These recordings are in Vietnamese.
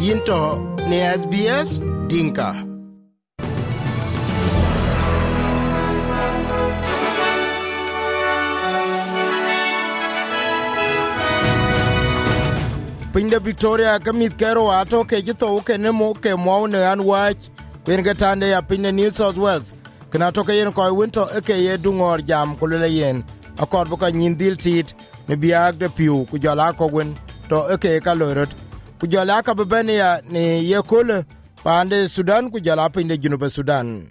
Yinto ne SBS Dinka. Pinda Victoria kamit kero ato ke jito ke nemo ke mo ne an watch pen gatande ya pinda New South Wales kana to ke yen ko winto ke ye dungor jam ko le yen akor bu ka nyin dil tit ne biag de piu ku jala ko wen to ke ka lorot ku jala ka benia ne ye kole pande Sudan ku jala pinda Junub Sudan.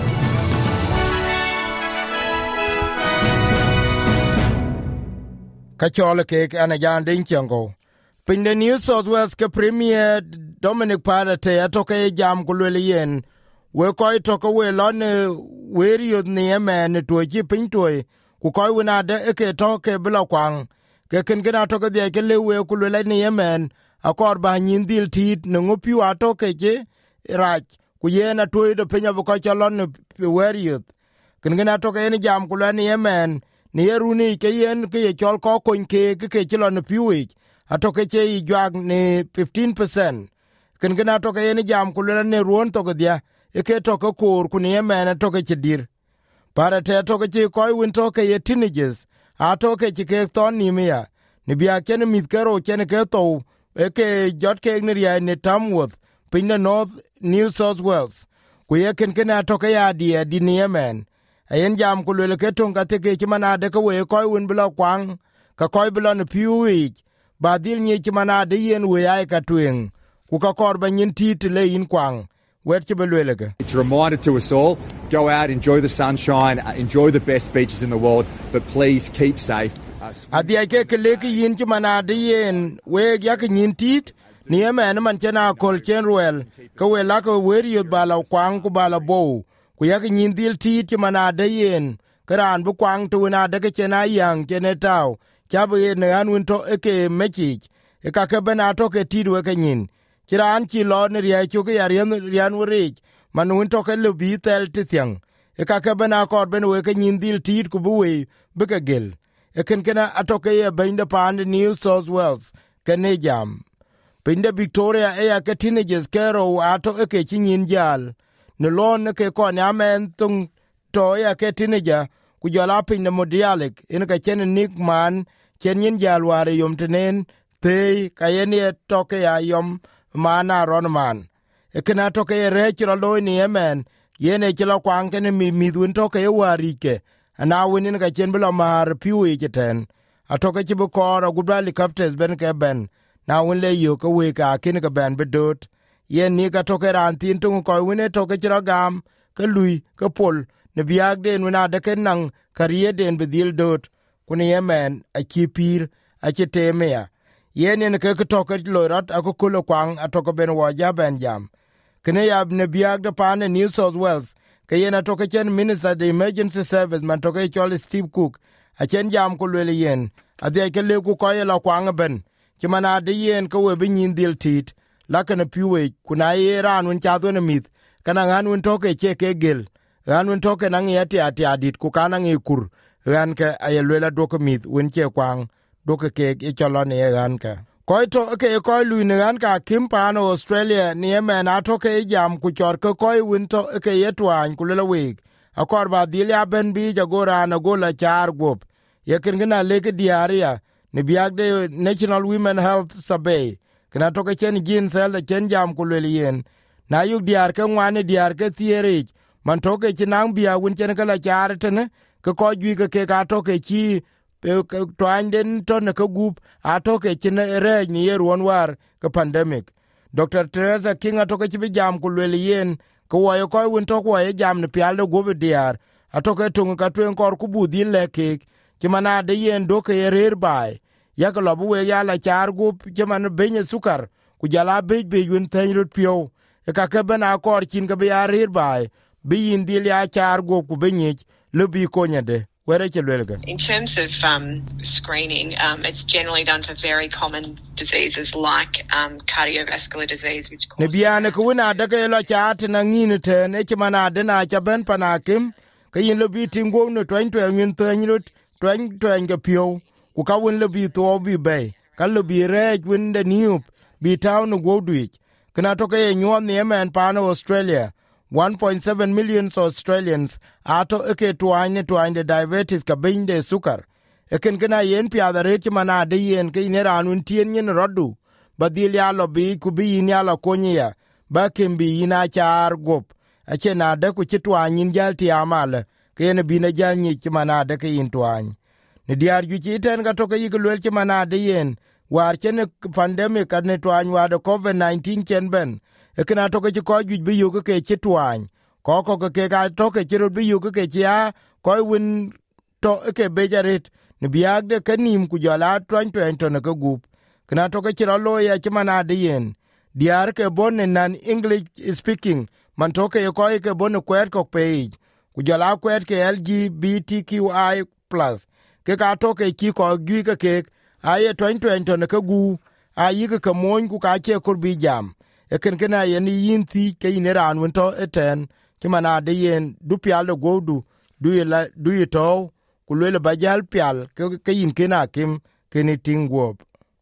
Ka chole ke ana jan den chango Pin the New South Wales ke Premier Dominic Parate atoke jam kulwele yen we koi toka we lon weri yod ni yemen tuoji pintoy ku koi wina de eke toke bila kwang ke kengena toka de ke lewe kulwele ni yemen akor ba nyin dil tit nungupiu atoke je rach ku yena tuoi do penya buka chalon weri yod kengena toka yen jam kulwele ni yemen ni yeruni ke yen ke ye chol ko kon ke chilon piuich atoke che I juag ne 15%. Ken gena toke yeni jam kulera ne ruon toke dia, eke toke kur kuni yemene toke che dir. Para te toke che koi win toke ye teenagers, atoke che ke ton nimia. Ni bia kene mitkero kene ke tou, eke jot ke igneria ne Tamworth, pinda North New South Wales. Kuye ken atoke ya di ni yemen. Ayen jam kulele ke tonga teke chimana deke we koi win bila kwang, ka koi bila ne piuich, badil nye chimana de yen we ay katwing ku ka korba nyin tit le yin kwang wet che belwelege. It's a reminder to us all, go out, enjoy the sunshine, enjoy the best beaches in the world, but please keep safe. Adi ay ke leke yin chimana de yen we yak nyin tit ni yemen man chena kol chen ruel ka we la ko weri yod bala kwang ku bala bo ku yak nyin dil tit chimana de yen karan bu kwang tu na de ke chena yang chene taw chabu ye ne anwin to eke mechich eka ke bena to ke tidwe ke nyin kiran chi lo ne ria chu ke rian wurich manwin to ke lubi tel tithang eka ke bena kor ben we ke nyin dil tid ku buwe beke gel eken kena atoke ye bende pande New South Wales ke ne jam bende Victoria ya ke teenagers kero ato eke chi nyin jal ne lon ke ko ne amen tung to ya ke teenager ku jala pin de modialek in ka chen Nick man chen yin jalware yom tenen te kayeni toke ya yom mana ron man e kana toke rechro lo ni yemen yene chilo kwang ken mi midun toke warike ana winin ka chen blo mar piwi jeten atoke chibu kor gudali captains ben ke ben na win le yo ka we ka kin ka ben bedot yen ni ka toke ran tin tung ko wine toke chiro gam ka lui ka pol ne biag den wina de ken nang kariye den bedil dot kuni yemen a kipir a chitemea yen ne ke toke lorat akulo kwang atoko ben waja ben jam kene yab ne biag de pan New South Wales ke yen atoke chen minister the emergency service man toke chol Steve Cook a chen jam ko le yen ade ke le ku ko la kwang ben chimana de yen ko we bin dil tit la kana piwe kuna yeran won cha do ne mit kana ngan won toke che ke gel ran won toke nang yati ati adit ku kana ngi kur ran ke ayelwela doko mit won che kwang doko ke e cholone ran ka koi to ke ko lu ne ran ka kimpano Australia ni yemen atoke jam ku chor ko koi won to ke yetwan ku le week akor ba dilia ben bi jagora na gola char gop ye kirgina leke diaria ne biagde National Women Health Survey kana toke chen jin sel chen jam ku le yen na yu diar ke ngwane diar ke tiere man toke chinang bia wun chen kala chartene ke ko gi ke ka toke chi twanden to ne ko gup atoke chin re ni yeron war ke pandemic Dr. Teresa King atoke chi jam ku le yen ko wayo ko wun to ko ye jam ne pial go be diar atoke tung ka twen kor ku budi le ke chimana de yen doke yer bai ya ko lobu we ya la char gup chimana benye sukar ku jala be wun tan rut pio e ka ke bena kor chin ka be yer bai in terms of screening, it's generally done for very common diseases like cardiovascular disease, which causes... bi town go duich kana to ke nyuon ni men pano Australia 1.7 million Australians ato eke twine diabetes ka binde sukar eken kana yen pia da reti mana de yen ke ne ranun tien yen rodu badil ya lo bi ku bi nya lo konya ba kembi ina char gop ache na de ku chitwanyin jalti amal ke ne bi ne jalni mana de ke in twany ne diar ju chiten ga to ke yiglwel mana de yen war chen pandemic ne twany wa de COVID-19 chen ben ekena to ke ko ju bi yu ke chitwany ko ke ga to ke chiru bi yu ke chia ko win to ke bejaret ne biag de kanim ku jala twany to ne ko gup kana to ke chiro lo ya mana de yen diar ke bon nan English speaking man to ke ko ke bon kwet ko page ku jala kwet ke LGBTQI+ ke ka to ke ki ko gi ke aye 2020 ne ko gu ayi ke mon ku ka che kur bi jam eken kana yen yin ti ke ne ran won to eten ki mana de yen du pial go du yi to ku le ba jal pial ke yin kena kim keni tingwop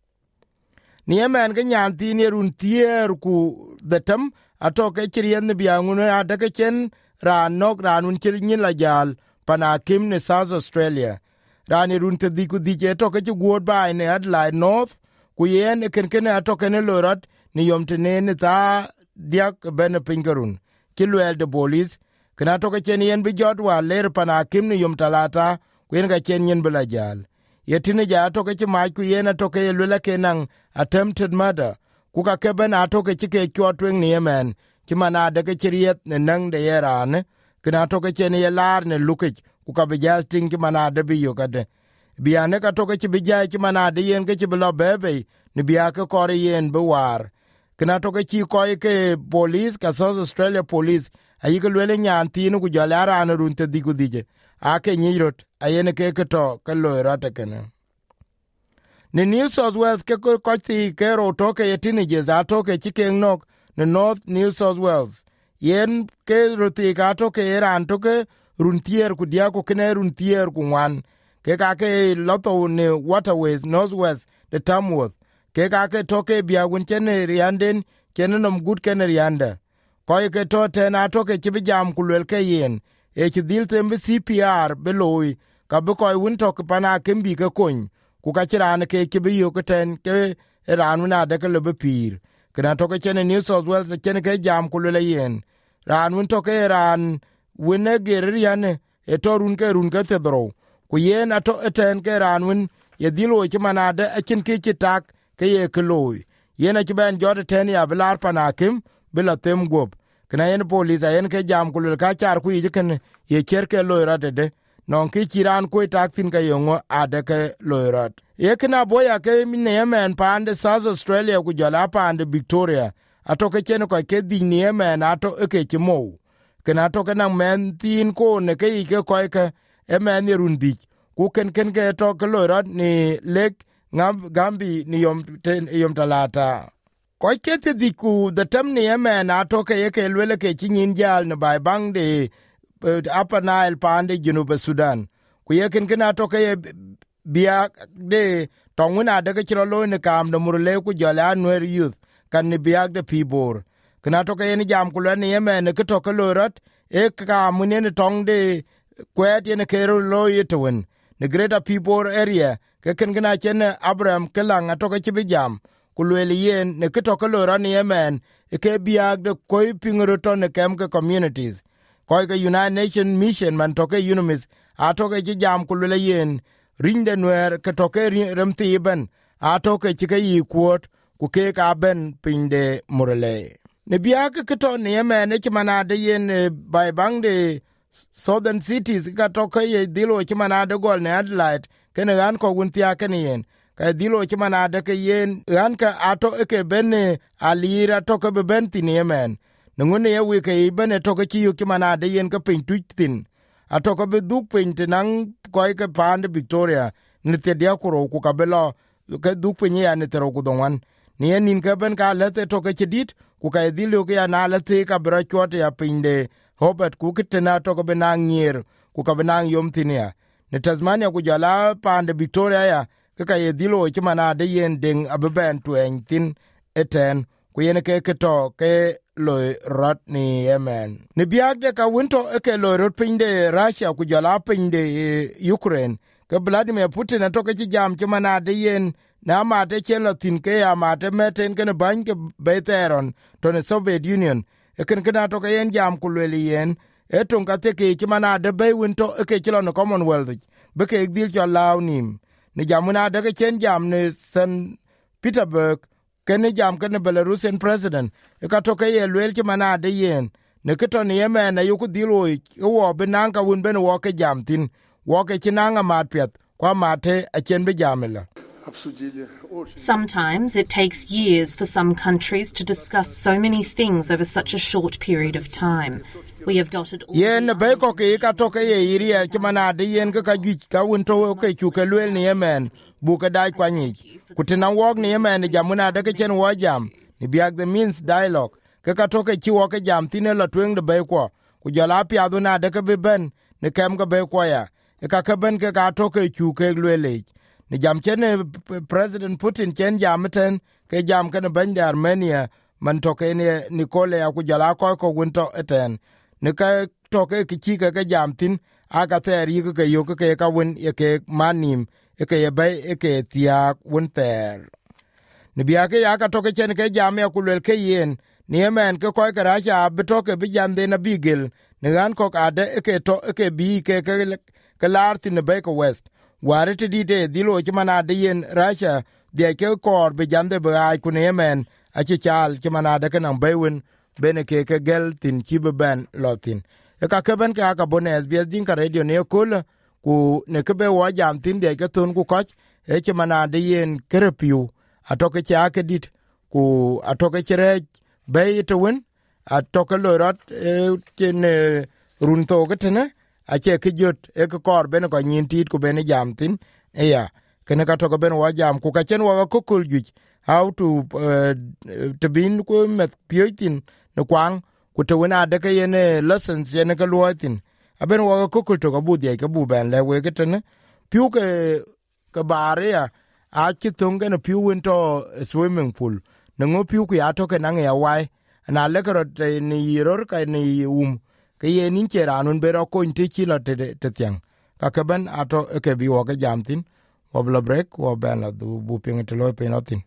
ni emen ke nyan ti ne run tier ku detem ato ke chirien ne biangun ada ke chen ran nok ranun chirin la jal pana kim ne South Australia rani run te di ku di je to ke god ba ne Adelaide North ku yen ken ato ken lorat ni yom te ne ta diak ben pingarun kilwel de bolis kana to ke chen yen bi jot wa ler pana kim ni yom talata ku yen ga chen yen bela jal yetine ja to ke ma ku yen to ke lula kenang attempted murder ku ka ke ben ato ke ke kyotwen ni yemen ki mana de ke chiriet ne nang de yeran kana to ke chen ye lar ne lukich ku ka be jal ting ki mana de bi yo kade biane ka to ke bi ja ki mana de yen ke bi lo bebe ni bia ke kore yen be war kana to ke ko ke police ka South Australia police ayi ke lele nyan tin ku jala ran run te digu dije ake nyirot ayene ke to ke lo rata kana ni New South Wales ke ko ti ke ro to ke yetini je za to ke chiken nok ne North New South Wales yen ke roti ka to ke ran to ke runtier ku dia ko kene runtier ku wan ke ka ke loto ne Waterways North West de Tamworth ke ka ke to ke bia gun chene rianden chene nom gut ken rianda ko ke to tena to ke chibi jam ku lel ke yen e chi dil tembe CPR beloy ka be ko win to ke pana kembi ke kun ku ka chiran ke chibi yo ke ten ke ran na de ke le be pir kana to ke chene New South Wales chene ke jam ku lel yen ran win to ke ran wine geriane e to run ke te dro ku yen ato eten ke ran win ye dilo ke manade akin ke tak ke ye kloy yen a ben jode ten ya blar panakim bila tem gop kana yen police yen ke jam kulul ka char ku yi ken ye cher ke loyrat de non ki chiran ku tak tin ke yongo ade ke loyrat ye kana boya ke min yemen pande South Australia ku jala pande Victoria ato ke chen ko ke di ni yemen ato ke chimo kana to kana men tin ko ne ke ko ke emen rundi ku ken ke to ke loyrat ni lek gambi ni yom talata ko ke te diku the tem ni yemen ato ke ke lwele ke chinin jal ne bai bang de Upper Nile pande Junub Sudan ku ye ken ato ke bia de tonguna de ke chiro lo ne kam de murle ku jala nwer youth kan ni bia de pibor kana to ke ni jam ku le ni yemen ke to ke lorat e ka munene tong de kwet ye ne ke lo yetwen ne greater pibor area ke ken gina chen Abraham kelang ato ke chibi jam ku le yen ne ke to ke lorat ni yemen e ke bia de ko pingro to ne kem ke communities ko ke United Nation mission man to ke UNMISS ato ke jam ku le yen rinde nwer ke to ke remti ben ato ke ke yi kwot ku ke ka ben pinde murle ne bia ke to ne yemen ne chimana de yen bai bang de southern cities ka to ke ye dilo chimana de gol ne Adelaide ken ran ko gun tia ken yen ka dilo chimana de ke yen ran ka ato ke ben alira to ke ben tin yemen ngun ye wi ke ben to ke chi chimana de yen ka pin tuitin ato ko be duk pin tinang ko ke pande Victoria ne te dia ko ku ka belo ke duk pin ya ne tero ku donwan ni nin ka ben ka lete to ke chidit ku ka dilo ke na lete ka bra chote ya pinde Hobart ku kitena to ko benang nyer ku ka benang yom tinia ne Tasmania ku jala pande Victoria ya ka ye dilo chimana de yen ding abeben twen tin eten ku yen ke to ke loy rot ni Yemen ni biag de ka winto ke loy rot pinde Russia ku jala pinde Ukraine ke Vladimir Putin to ke jam ke mana de yen na ma de chen lo tin ke ya ma de meten ke ban ke beteron to ne Soviet Union e ken ke to ke yen jam ku le yen e ton ka te ke mana de be winto ke chlo no Commonwealth be ke dil cho law nim ni jamuna de ke chen jam ne St Petersburg kene jam kene Belarusian president ka to ke ye lwel ki mana de yen ne ke to ne Yemen na yuku dilo wo benanga won ben wo ke jam tin wo ke chinanga mat pet kwa mate a chen be jamela. Sometimes it takes years for some countries to discuss so many things over such a short period of time. We have dotted all yen be ko ke ka to ke ye iri ki mana de yen ka ju ka won to ke chu ke lwel ni Yemen bu ka dai kwani kutina wog ni Yemen jamuna de ke chen wo jam ni biag the means dialogue ke ka to ke chi wo ke jam tine la tweng de be ko ku jala pi aduna de ke be ben ne kem ga be ko ya e ka ke ben ke ka to ke chu ke lwele ni jam chen President Putin chen jamten ke jam ke ben de Armenia man to ke ne Nicole ya ku jala ko winto eten ne ka to ke chi ke jam tin aga ter yi ke yo ke ka win ye ke manim e ke be e ke tia won ter ni bia ke ya ka to ke chen ke jam ya ku le ke yen ni Yemen ke ko ke Russia be to ke bi jam de na bigel ne gan ko ade e ke to e ke bi ke larti ne be ko west ware ti de dilo ki mana de yen Russia de ke kor be jam de ba ku ne Yemen a chi chal ki mana de kan be win bene ke gel tin chi be ben lotin e ka ke ben ka bones bi din ka radio ne kul ku ne ke be wo jam tin de ke tun ku koch e ki mana de yen kerpiu atoke cha ke dit ku atoke chre be to win atoke lorot tin run to ke ne a che ke jot e ke kor bene ko nyin tit ku bene jam tin e ya kene ka to ben wo jam ku ka chen wo ko kul ju how to bin ku met piotin no kwang ku to wina de ke yene lessons yene ke luotin aben wo ko kul to ka bu de ke bu ben le we ke tene piu ke bare a chi tunge no piu into swimming pool no ngo piu ku ya to ke nang ya wai na le ko ni ror ka ni ke ye nin che ranun be ro ko nti chi lo te tiang ka ke ben ato ke bi wo ke jamtin wo bla break wo ben la du bu ping te lo pe notin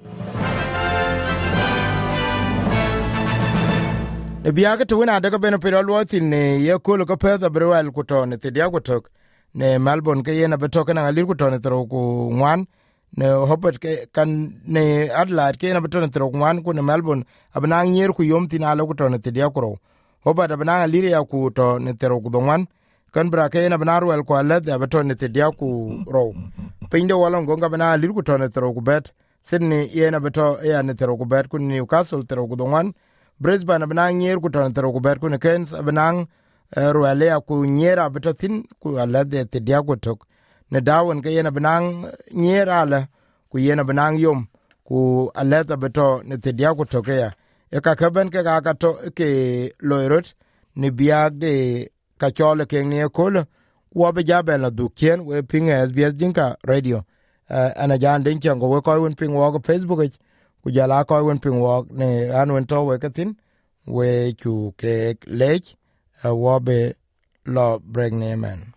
e biya ke to na de ke ben pe lo tin ne ye ko ko pe da brewal ku to ne te dia ku tok ne Melbourne ke ye na be to ke na lir ku to ne tro ku ngwan ne hobet ke kan ne Adelaide ke na be to ne tro ngwan ku ne Melbourne abna nyer ku yom tin alo ku to ne te dia ku ro hobet abna lir ya ku to ne tro ku ngwan kan bra ke na bna ruel ko le da be to ne te dia ku ro pinde walon gonga bna lir ku to ne tro ku bet Sydney ye na be to ya ne tro ku bet ku Newcastle tro ku ngwan Brisbane abna nyer ku to ne tro ku bet ku ne Cairns abna ruele ya ku nyera be to tin ku le de te dia ku tok ne Darwin ke ye na bna nyera la ku ye na bna yom ku aleta be to ne te dia ku tok ya e ka kaben ke ka to ke loirot ni biag de ka chole ke ni ko wo be jabe la dukien we ping SBS Dinka radio ana jan den chango we ko won ping wo ko Facebook ku jala ko won ping wo ne an won to we katin we chu ke lech wo be lo break ne man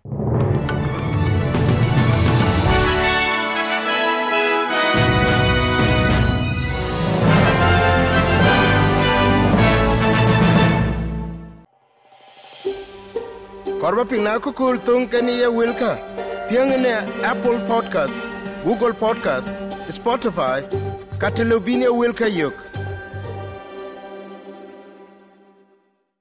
korba pina ko kul tung keni ye wilka piang ne Apple Podcast, Google Podcast, Spotify, Catalobine wilka yok.